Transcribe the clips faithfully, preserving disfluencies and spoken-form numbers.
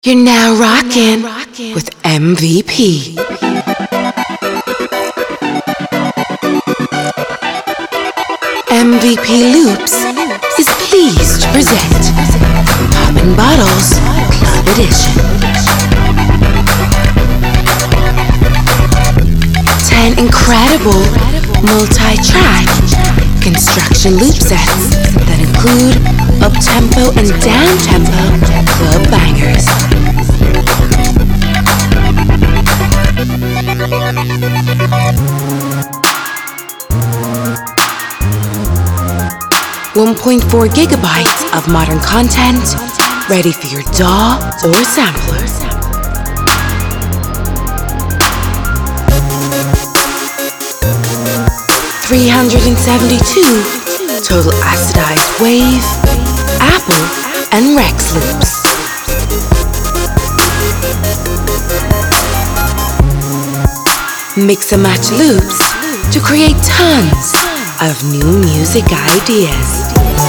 You're now rocking with M V P. M V P Loops is pleased to present Poppin' Bottles Club Edition. Ten incredible multi-track construction loop sets that include up-tempo and down-tempo club bangers. one point four gigabytes of modern content ready for your D A W or sampler. three hundred seventy-two total acidized wave, Apple, and Rex loops. Mix and match loops to create tons of new music ideas.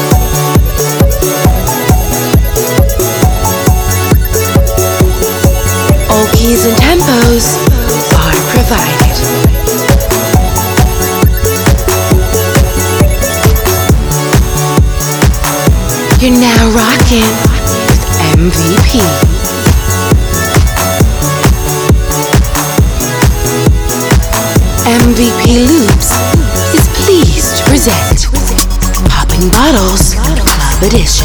All keys and tempos are provided. You're now rocking with M V P. M V P Loops is pleased to present Poppin' Bottles Club Edition.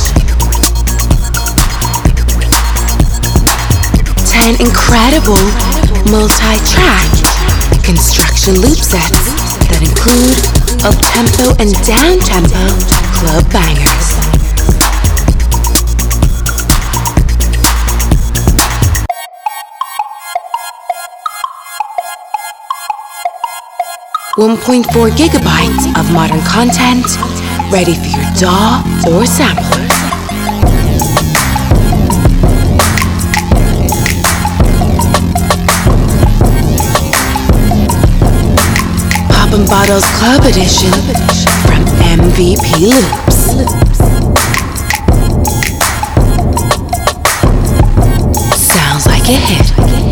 Ten incredible multi-track construction loop sets that include up-tempo and down-tempo club bangers. one point four gigabytes of modern content ready for your D A W or sampler. Poppin' Bottles Club Edition from M V P Loops. Sounds like a hit.